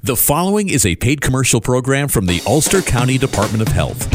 The following is a paid commercial program from the Ulster County Department of Health.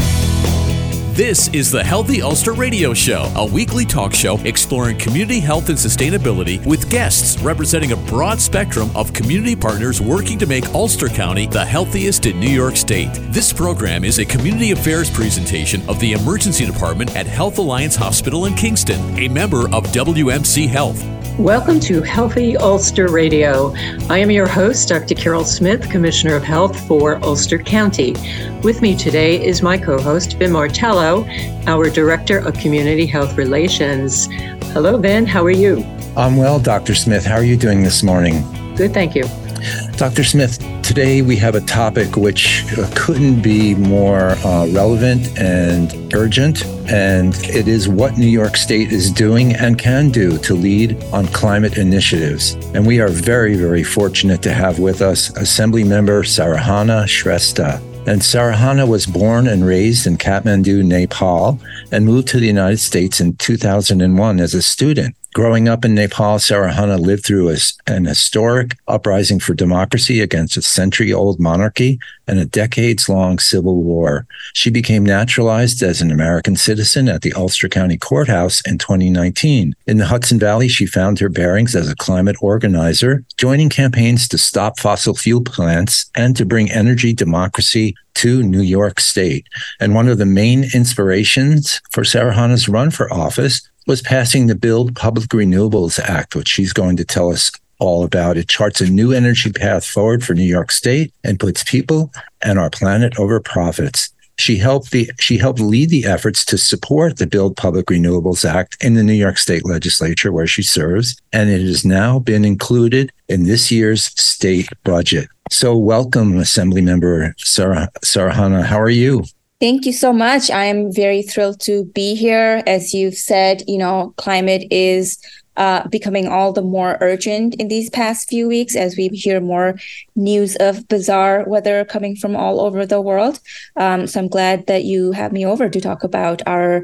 This is the Healthy Ulster Radio Show, a weekly talk show exploring community health and sustainability with guests representing a broad spectrum of community partners working to make Ulster County the healthiest in New York State. This program is a community affairs presentation of the Emergency Department at Health Alliance Hospital in Kingston, a member of WMC Health. Welcome to Healthy Ulster Radio. I am your host, Dr. Carol Smith, Commissioner of Health for Ulster County. With me today is my co-host, Ben Martello, our Director of Community Health Relations. Hello, Ben. How are you? I'm well, Dr. Smith. How are you doing this morning? Good, thank you. Dr. Smith, today we have a topic which couldn't be more relevant and urgent, and it is what New York State is doing and can do to lead on climate initiatives. And we are very, very fortunate to have with us Assembly Member Sarahanna Shrestha. And Sarahanna was born and raised in Kathmandu, Nepal, and moved to the United States in 2001 as a student. Growing up in Nepal, Sarahanna lived through an historic uprising for democracy against a century-old monarchy and a decades-long civil war. She became naturalized as an American citizen at the Ulster County Courthouse in 2019. In the Hudson Valley, she found her bearings as a climate organizer, joining campaigns to stop fossil fuel plants and to bring energy democracy to New York State. And one of the main inspirations for Sarahanna's run for office was passing the Build Public Renewables Act, which she's going to tell us all about. It charts a new energy path forward for New York State and puts people and our planet over profits. She helped lead the efforts to support the Build Public Renewables Act in the New York State Legislature, where she serves, and it has now been included in this year's state budget. So welcome, Assemblymember Sarahanna. How are you? Thank you so much. I am very thrilled to be here. As you've said, climate is becoming all the more urgent in these past few weeks as we hear more news of bizarre weather coming from all over the world. So I'm glad that you have me over to talk about our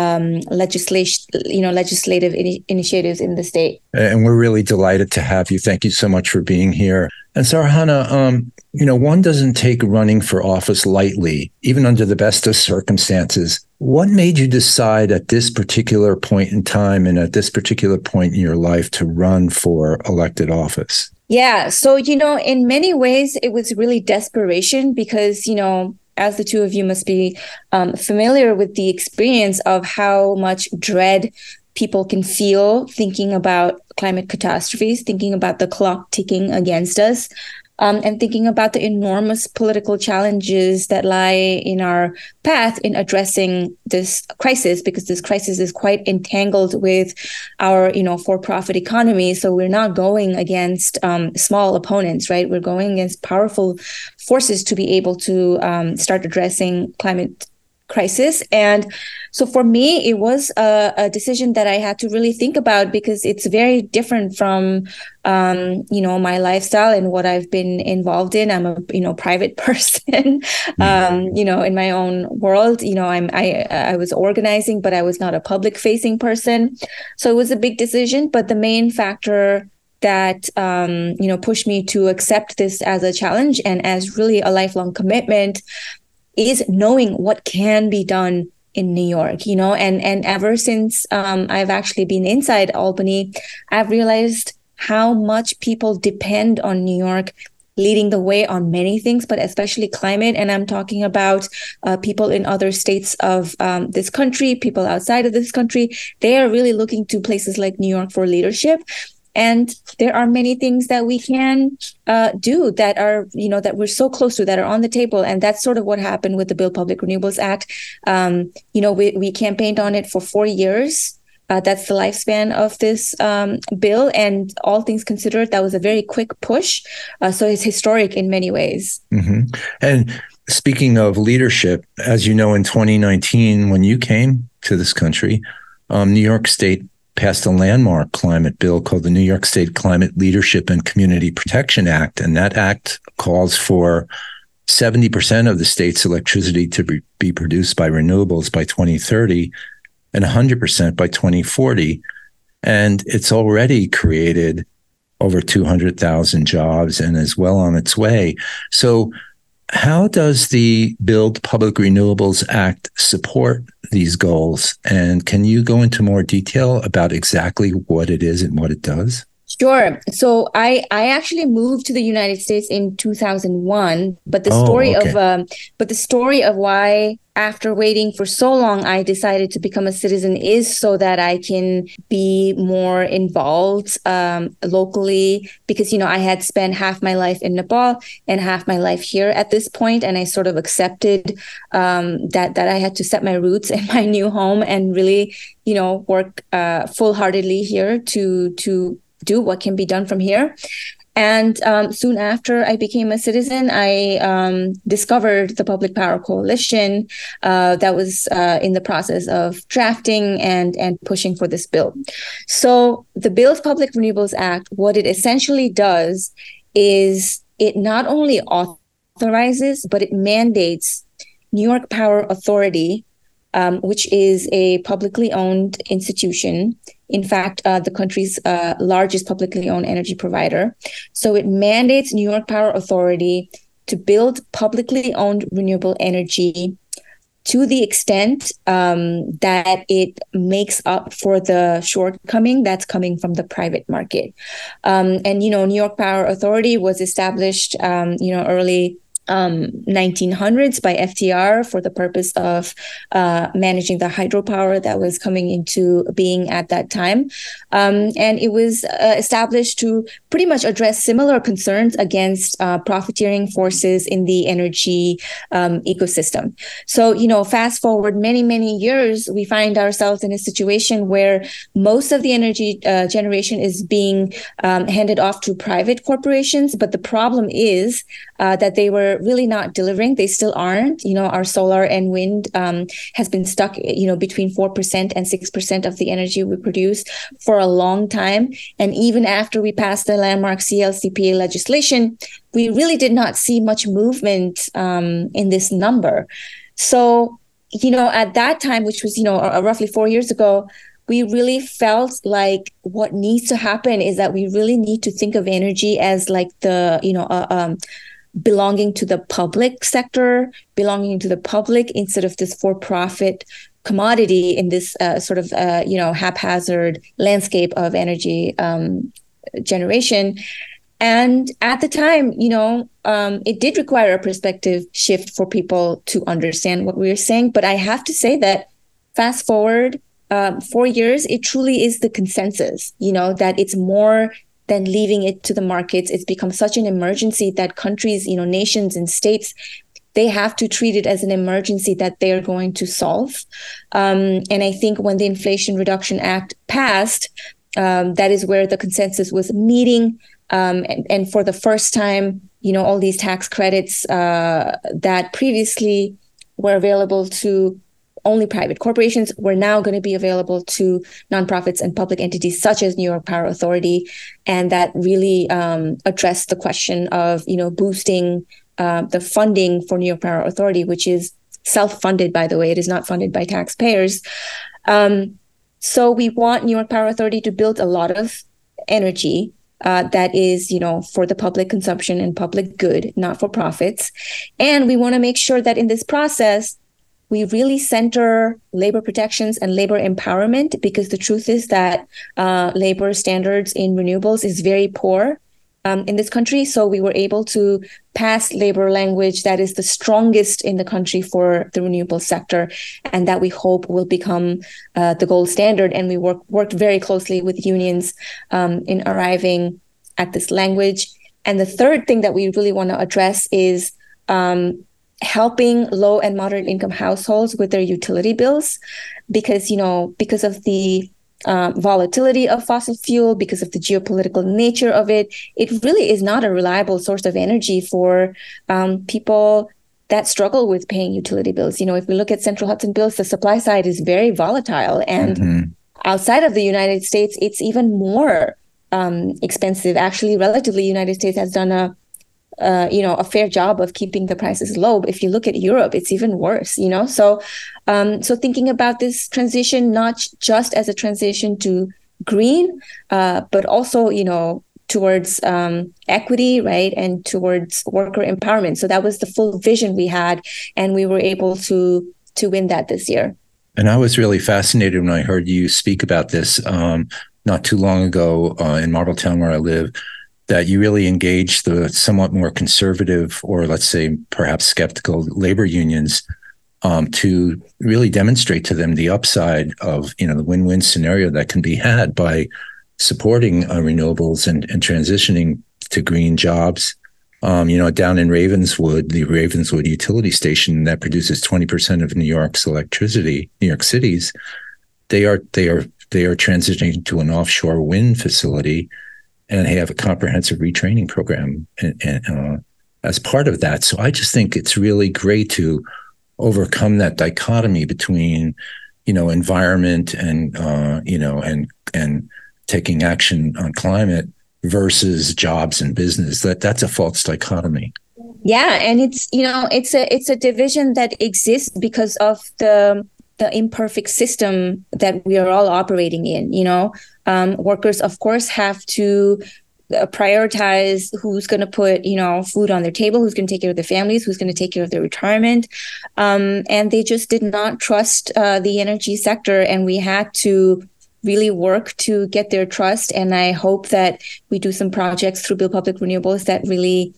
legislative initiatives in the state. And we're really delighted to have you. Thank you so much for being here. And Sarahanna, one doesn't take running for office lightly, even under the best of circumstances. What made you decide at this particular point in time and at this particular point in your life to run for elected office? Yeah. So, in many ways, it was really desperation because, as the two of you must be familiar with the experience of how much dread people can feel thinking about climate catastrophes, thinking about the clock ticking against us, and thinking about the enormous political challenges that lie in our path in addressing this crisis, because this crisis is quite entangled with our, for-profit economy. So we're not going against small opponents, right? We're going against powerful forces to be able to start addressing climate crisis. And so for me, it was a decision that I had to really think about because it's very different from, my lifestyle and what I've been involved in. I'm a, private person, in my own world. I was organizing, but I was not a public facing person. So it was a big decision. But the main factor that, pushed me to accept this as a challenge and as really a lifelong commitment is knowing what can be done in New York, and ever since I've actually been inside Albany, I've realized how much people depend on New York leading the way on many things, but especially climate. And I'm talking about people in other states of this country, people outside of this country. They are really looking to places like New York for leadership. And there are many things that we can do that are, that we're so close to, that are on the table. And that's sort of what happened with the Build Public Renewables Act. We campaigned on it for 4 years. That's the lifespan of this bill. And all things considered, that was a very quick push. So it's historic in many ways. Mm-hmm. And speaking of leadership, as you know, in 2019, when you came to this country, New York State passed a landmark climate bill called the New York State Climate Leadership and Community Protection Act. And that act calls for 70% of the state's electricity to be produced by renewables by 2030 and 100% by 2040. And it's already created over 200,000 jobs and is well on its way. So how does the Build Public Renewables Act support these goals? And can you go into more detail about exactly what it is and what it does? Sure. So I actually moved to the United States in 2001, but the story of why, after waiting for so long, I decided to become a citizen is so that I can be more involved locally, because I had spent half my life in Nepal and half my life here at this point, and I sort of accepted that I had to set my roots in my new home and really work full-heartedly here to do what can be done from here. And soon after I became a citizen, I discovered the Public Power Coalition that was in the process of drafting and pushing for this bill. So the Build Public Renewables Act, what it essentially does is it not only authorizes, but it mandates New York Power Authority, which is a publicly owned institution. In fact, the country's largest publicly owned energy provider. So it mandates New York Power Authority to build publicly owned renewable energy to the extent that it makes up for the shortcoming that's coming from the private market. And New York Power Authority was established, early 1900s by FDR for the purpose of managing the hydropower that was coming into being at that time. And it was established to pretty much address similar concerns against profiteering forces in the energy ecosystem. So, fast forward many, many years, we find ourselves in a situation where most of the energy generation is being handed off to private corporations. But the problem is that they were really not delivering. They still aren't. Our solar and wind has been stuck, between 4% and 6% of the energy we produce for a long time. And even after we passed the landmark CLCPA legislation, we really did not see much movement in this number. So, at that time, which was, roughly 4 years ago, we really felt like what needs to happen is that we really need to think of energy as like the, belonging to the public sector, belonging to the public instead of this for-profit commodity in this sort of, haphazard landscape of energy generation. And at the time, it did require a perspective shift for people to understand what we were saying. But I have to say that fast forward 4 years, it truly is the consensus, that it's more than leaving it to the markets. It's become such an emergency that countries, nations and states, they have to treat it as an emergency that they are going to solve. And I think when the Inflation Reduction Act passed, that is where the consensus was meeting. And for the first time, all these tax credits that previously were available to only private corporations were now going to be available to nonprofits and public entities such as New York Power Authority. And that really addressed the question of, boosting the funding for New York Power Authority, which is self-funded, by the way. It is not funded by taxpayers. So we want New York Power Authority to build a lot of energy that is, for the public consumption and public good, not for profits. And we want to make sure that in this process, we really center labor protections and labor empowerment, because the truth is that labor standards in renewables is very poor in this country. So we were able to pass labor language that is the strongest in the country for the renewable sector, and that we hope will become the gold standard. And we worked very closely with unions in arriving at this language. And the third thing that we really want to address is helping low and moderate income households with their utility bills, because of the volatility of fossil fuel, because of the geopolitical nature of it, it really is not a reliable source of energy for people that struggle with paying utility bills. If we look at Central Hudson bills, the supply side is very volatile, and outside of the United States, it's even more expensive. Actually, relatively, the United States has done a fair job of keeping the prices low. But if you look at Europe, it's even worse, So thinking about this transition, not just as a transition to green, but also, towards equity, right, and towards worker empowerment. So that was the full vision we had, and we were able to win that this year. And I was really fascinated when I heard you speak about this not too long ago in Marbletown, where I live, that you really engaged the somewhat more conservative, or let's say perhaps skeptical, labor unions to really demonstrate to them the upside of, the win-win scenario that can be had by supporting renewables and transitioning to green jobs. Down in Ravenswood, the Ravenswood utility station that produces 20% of New York's electricity, New York City's, they are transitioning to an offshore wind facility, and they have a comprehensive retraining program and as part of that. So I just think it's really great to overcome that dichotomy between, environment and and taking action on climate versus jobs and business. That's a false dichotomy. Yeah, and it's a division that exists because of the imperfect system that we are all operating in. Workers, of course, have to prioritize who's going to put, food on their table, who's going to take care of their families, who's going to take care of their retirement. And they just did not trust the energy sector, and we had to really work to get their trust. And I hope that we do some projects through Build Public Renewables that really,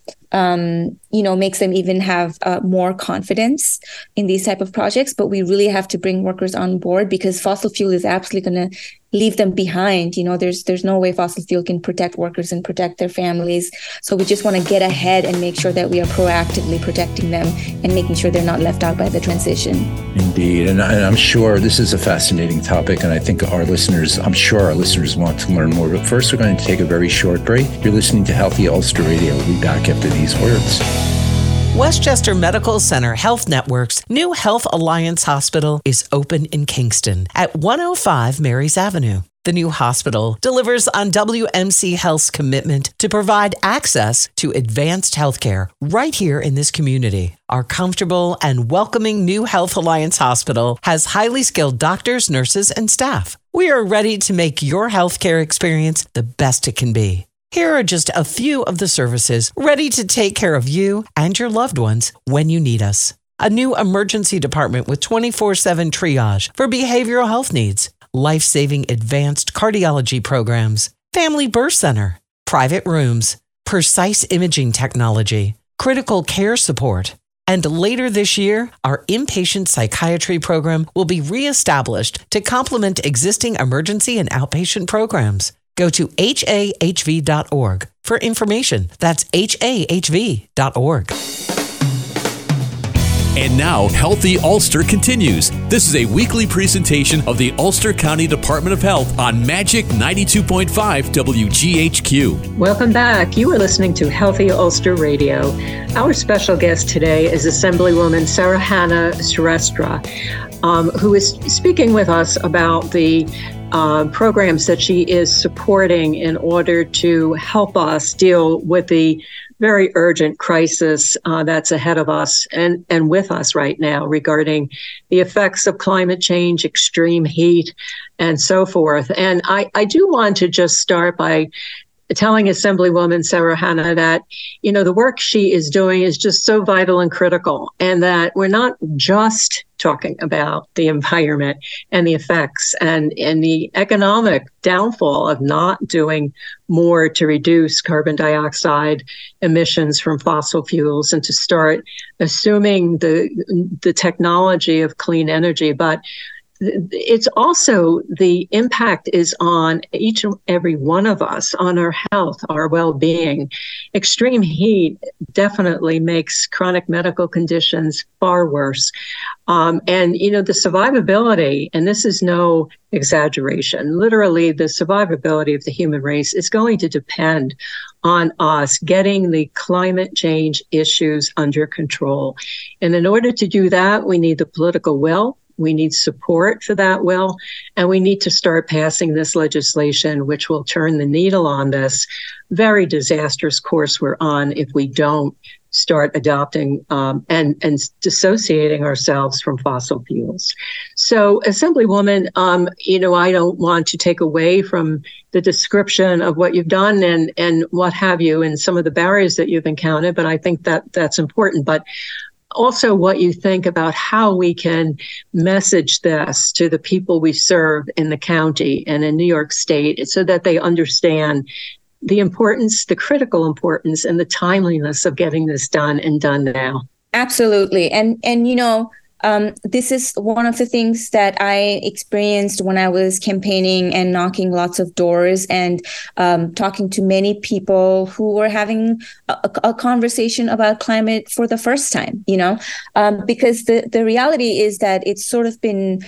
makes them even have more confidence in these type of projects. But we really have to bring workers on board, because fossil fuel is absolutely going to leave them behind. There's no way fossil fuel can protect workers and protect their families. So we just want to get ahead and make sure that we are proactively protecting them and making sure they're not left out by the transition. Indeed. And I'm sure this is a fascinating topic, and I think our listeners want to learn more. But first, we're going to take a very short break. You're listening to Healthy Ulster Radio. We'll be back after these words. Westchester Medical Center Health Network's new Health Alliance Hospital is open in Kingston at 105 Marys Avenue. The new hospital delivers on WMC Health's commitment to provide access to advanced healthcare right here in this community. Our comfortable and welcoming new Health Alliance Hospital has highly skilled doctors, nurses, and staff. We are ready to make your healthcare experience the best it can be. Here are just a few of the services ready to take care of you and your loved ones when you need us. A new emergency department with 24/7 triage for behavioral health needs, life-saving advanced cardiology programs, family birth center, private rooms, precise imaging technology, critical care support. And later this year, our inpatient psychiatry program will be reestablished to complement existing emergency and outpatient programs. Go to hahv.org for information. That's hahv.org. And now, Healthy Ulster continues. This is a weekly presentation of the Ulster County Department of Health on Magic 92.5 WGHQ. Welcome back. You are listening to Healthy Ulster Radio. Our special guest today is Assemblywoman Sarahanna Shrestha, who is speaking with us about the programs that she is supporting in order to help us deal with the very urgent crisis that's ahead of us and with us right now regarding the effects of climate change, extreme heat, and so forth. And I do want to just start by telling Assemblywoman Sarahanna that, the work she is doing is just so vital and critical, and that we're not just talking about the environment and the effects and the economic downfall of not doing more to reduce carbon dioxide emissions from fossil fuels and to start assuming the technology of clean energy, but it's also the impact is on each and every one of us, on our health, our well-being. Extreme heat definitely makes chronic medical conditions far worse. And the survivability, and this is no exaggeration, literally the survivability of the human race is going to depend on us getting the climate change issues under control. And in order to do that, we need the political will. We need support for that will, and we need to start passing this legislation, which will turn the needle on this very disastrous course we're on if we don't start adopting and dissociating ourselves from fossil fuels. So, Assemblywoman, I don't want to take away from the description of what you've done and what have you, and some of the barriers that you've encountered, but I think that that's important. But also what you think about how we can message this to the people we serve in the county and in New York State so that they understand the importance, the critical importance, and the timeliness of getting this done and done now. Absolutely. And this is one of the things that I experienced when I was campaigning and knocking lots of doors and talking to many people who were having a conversation about climate for the first time, because the reality is that it's sort of been,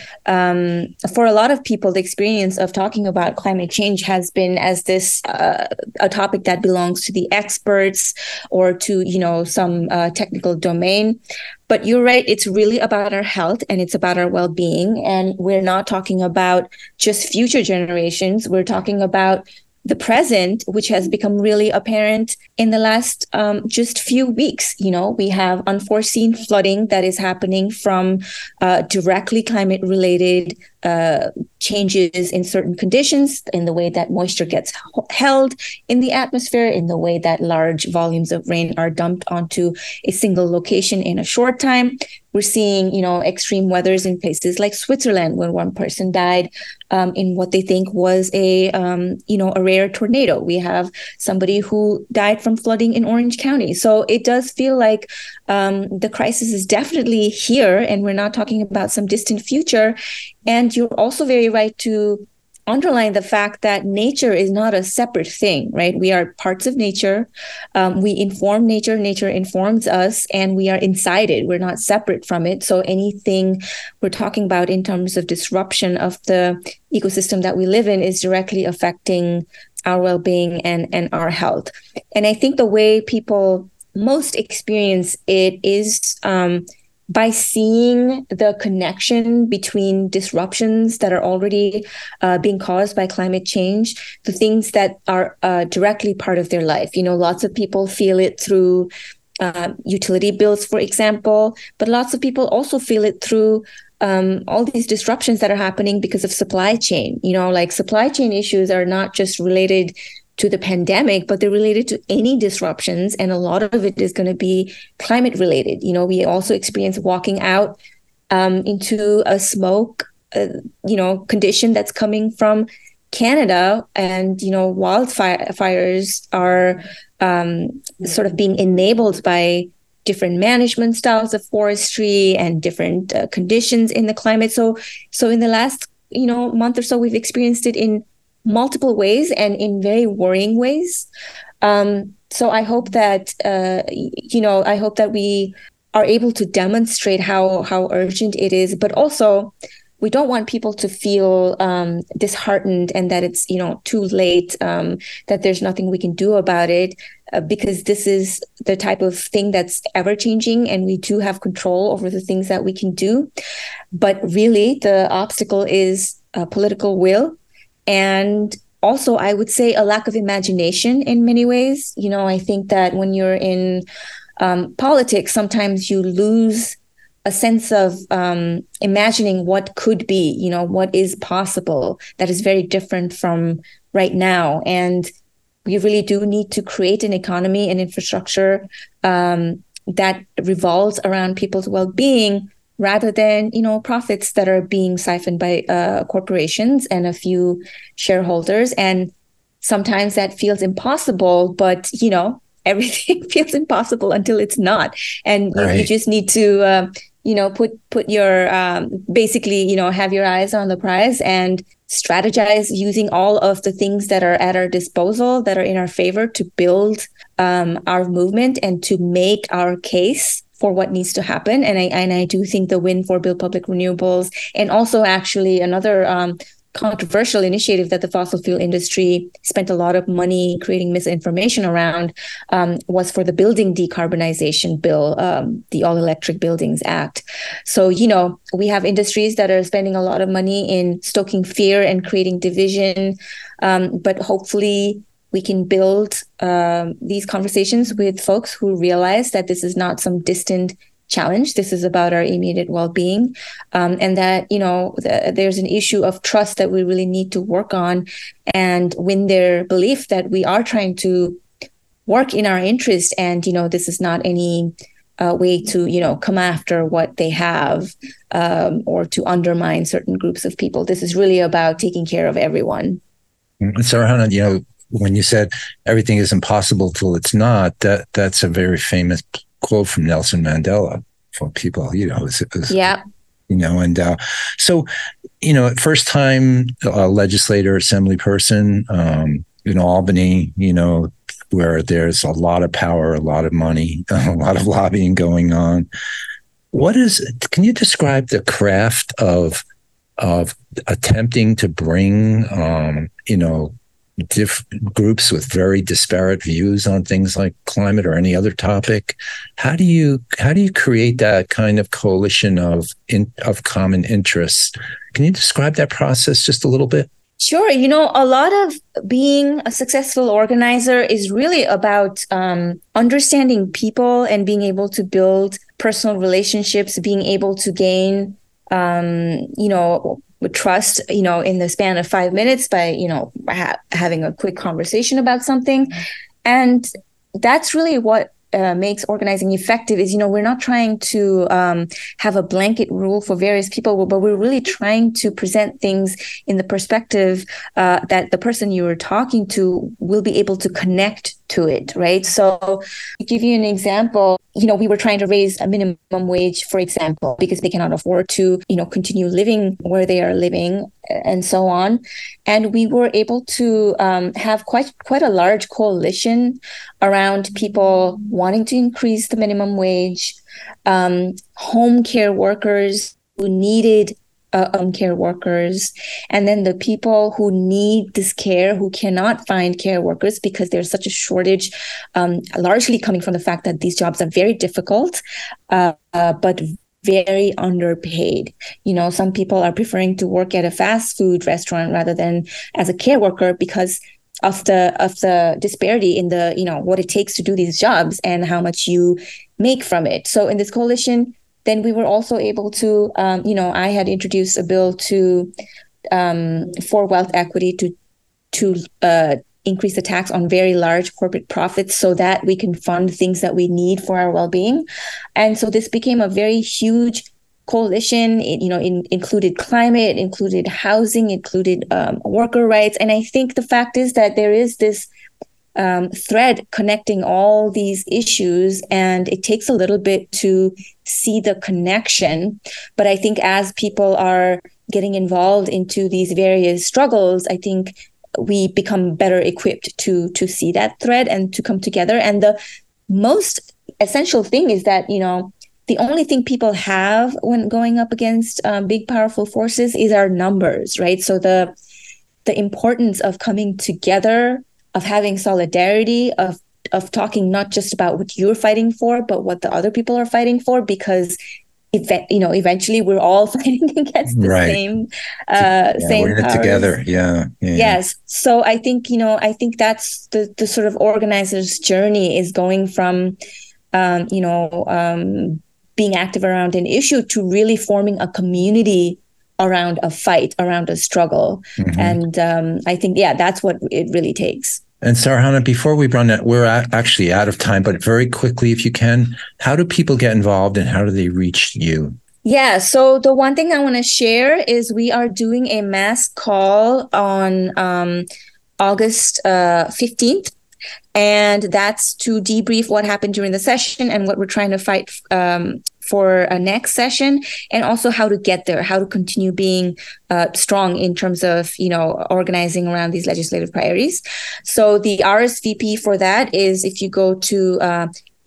for a lot of people, the experience of talking about climate change has been as this a topic that belongs to the experts or to, some technical domain. But you're right, it's really about our health and it's about our well-being. And we're not talking about just future generations. We're talking about the present, which has become really apparent in the last just few weeks. We have unforeseen flooding that is happening from directly climate-related changes in certain conditions, in the way that moisture gets held in the atmosphere, in the way that large volumes of rain are dumped onto a single location in a short time. We're seeing, extreme weathers in places like Switzerland, where one person died in what they think was a rare tornado. We have somebody who died from flooding in Orange County. So it does feel like the crisis is definitely here, and we're not talking about some distant future. And you're also very right to underline the fact that nature is not a separate thing, right? We are parts of nature. We inform nature. Nature informs us, and we are inside it. We're not separate from it. So anything we're talking about in terms of disruption of the ecosystem that we live in is directly affecting our well-being and our health. And I think the way people most experience it is by seeing the connection between disruptions that are already being caused by climate change, the things that are directly part of their life. Lots of people feel it through utility bills, for example, but lots of people also feel it through all these disruptions that are happening because of supply chain. Like supply chain issues are not just related to the pandemic, but they're related to any disruptions. And a lot of it is going to be climate related. We also experience walking out into a smoke, condition that's coming from Canada. And, wildfires are sort of being enabled by different management styles of forestry and different conditions in the climate. So in the last, month or so, we've experienced it in multiple ways and in very worrying ways. So I hope that, we are able to demonstrate how urgent it is, but also we don't want people to feel disheartened and that it's, too late, that there's nothing we can do about it, because this is the type of thing that's ever changing and we do have control over the things that we can do. But really the obstacle is political will. And also, I would say a lack of imagination in many ways. I think that when you're in politics, sometimes you lose a sense of imagining what could be, what is possible that is very different from right now. And we really do need to create an economy and infrastructure that revolves around people's well-being, rather than, profits that are being siphoned by corporations and a few shareholders. And sometimes that feels impossible, but, everything feels impossible until it's not. And you just need to, put your, basically, have your eyes on the prize and strategize using all of the things that are at our disposal, that are in our favor, to build our movement and to make our case for what needs to happen. And I do think the win for Build Public Renewables, and also actually another controversial initiative that the fossil fuel industry spent a lot of money creating misinformation around, was for the Building Decarbonization Bill, the All Electric Buildings Act. So, we have industries that are spending a lot of money in stoking fear and creating division, but hopefully we can build these conversations with folks who realize that this is not some distant challenge. This is about our immediate well-being, and that, there's an issue of trust that we really need to work on and win their belief that we are trying to work in our interest. And, this is not any way to, come after what they have or to undermine certain groups of people. This is really about taking care of everyone. Sarahana, when you said everything is impossible till it's not, that's a very famous quote from Nelson Mandela for people, yeah. So, first time legislator, assembly person in Albany, where there's a lot of power, a lot of money, a lot of lobbying going on. Can you describe the craft of attempting to bring, groups with very disparate views on things like climate or any other topic? How do you create that kind of coalition of common interests? Can you describe that process just a little bit? Sure. A lot of being a successful organizer is really about understanding people and being able to build personal relationships, being able to gain, with trust, in the span of 5 minutes by, having a quick conversation about something. And that's really what makes organizing effective is, we're not trying to have a blanket rule for various people, but we're really trying to present things in the perspective that the person you were talking to will be able to connect to it, right? So to give you an example, we were trying to raise a minimum wage, for example, because they cannot afford to, continue living where they are living and so on. And we were able to have quite a large coalition around people wanting to increase the minimum wage, home care workers who needed home care workers, and then the people who need this care, who cannot find care workers because there's such a shortage, largely coming from the fact that these jobs are very difficult, but very underpaid. Some people are preferring to work at a fast food restaurant rather than as a care worker because of the disparity in the, what it takes to do these jobs and how much you make from it. So in this coalition, then we were also able to, I had introduced a bill for wealth equity to increase the tax on very large corporate profits so that we can fund things that we need for our well-being. And so this became a very huge coalition. It, included climate, included housing, included worker rights. And I think the fact is that there is this thread connecting all these issues, and it takes a little bit to see the connection. But I think as people are getting involved into these various struggles, I think we become better equipped to see that thread and to come together. And the most essential thing is that, the only thing people have when going up against big, powerful forces is our numbers, right? So the importance of coming together, of having solidarity, of talking not just about what you're fighting for, but what the other people are fighting for, because eventually we're all fighting against the same we're in it together. Yeah. Yes. So I think that's the sort of organizer's journey is going from being active around an issue to really forming a community around a fight, around a struggle. Mm-hmm. And I think, that's what it really takes. And Sarahana, before we run that, we're actually out of time, but very quickly, if you can, how do people get involved and how do they reach you? Yeah, so the one thing I want to share is we are doing a mass call on August 15th. And that's to debrief what happened during the session and what we're trying to fight for a next session, and also how to get there, how to continue being strong in terms of, organizing around these legislative priorities. So the RSVP for that is if you go to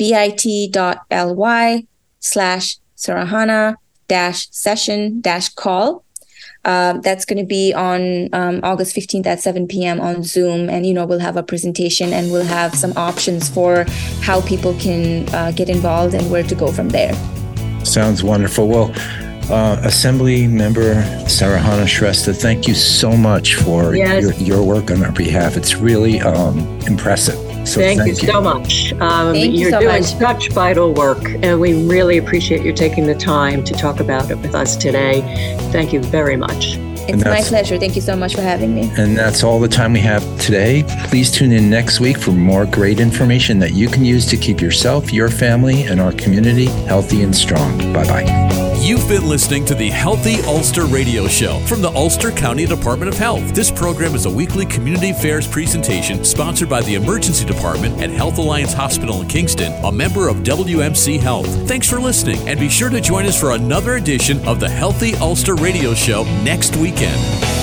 bit.ly/Sarahana-session-call. That's going to be on August 15th at 7 p.m. on Zoom. And, we'll have a presentation and we'll have some options for how people can get involved and where to go from there. Sounds wonderful. Well, Assembly Member Sarahana Shrestha, thank you so much for your work on our behalf. It's really impressive. So thank you so much. You're doing such vital work, and we really appreciate you taking the time to talk about it with us today. Thank you very much. It's my pleasure. Thank you so much for having me. And that's all the time we have today. Please tune in next week for more great information that you can use to keep yourself, your family, and our community healthy and strong. Bye-bye. You've been listening to the Healthy Ulster Radio Show from the Ulster County Department of Health. This program is a weekly community affairs presentation sponsored by the Emergency Department at Health Alliance Hospital in Kingston, a member of WMC Health. Thanks for listening, and be sure to join us for another edition of the Healthy Ulster Radio Show next weekend.